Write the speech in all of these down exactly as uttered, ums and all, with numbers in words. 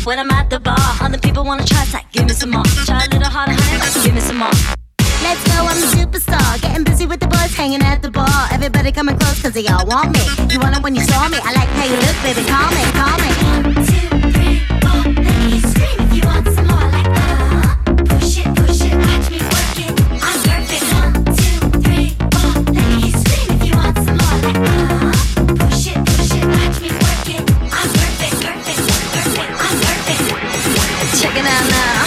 when I'm at the bar. Other people wanna try, it's like, give me some more. Try a little harder, honey, give me some more. Let's go, I'm a superstar. Getting busy with the boys, hanging at the bar. Everybody coming close, cause they all want me. You want it when you saw me. I like how you look, baby, call me, call me. One, two, three, four. Let me scream if you want some more. Like, uh, push it, push it, watch me work it. I'm perfect. One, two, three, four. Let me scream if you want some more. Like, uh, push it, push it, watch me work it. I'm perfect, perfect, perfect, I'm perfect. Check it out now.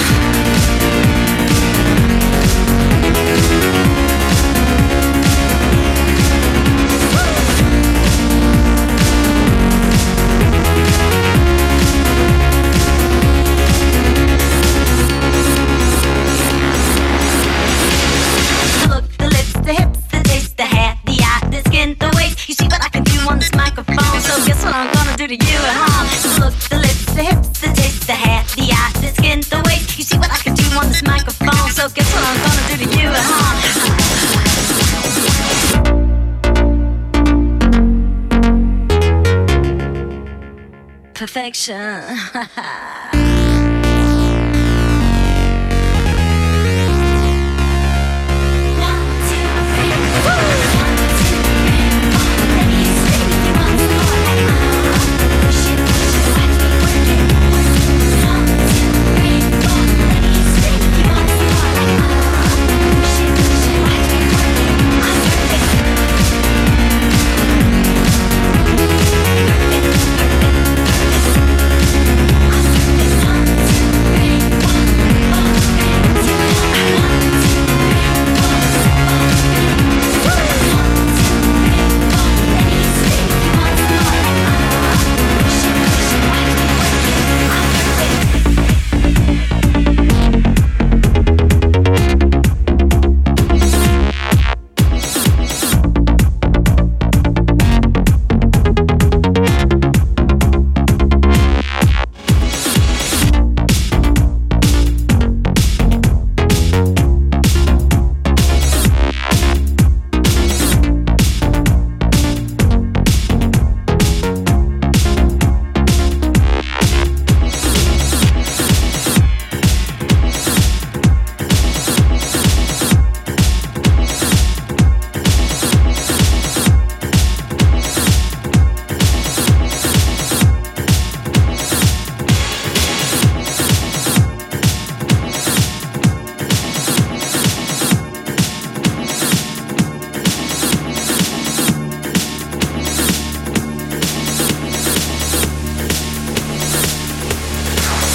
You see what I can do on this microphone. So guess what I'm gonna do to you at home. The look, the lips, the hips, the taste, the hair, the eye, the skin, the waist. You see what I can do on this microphone. So guess what I'm gonna do to you at home. Perfection.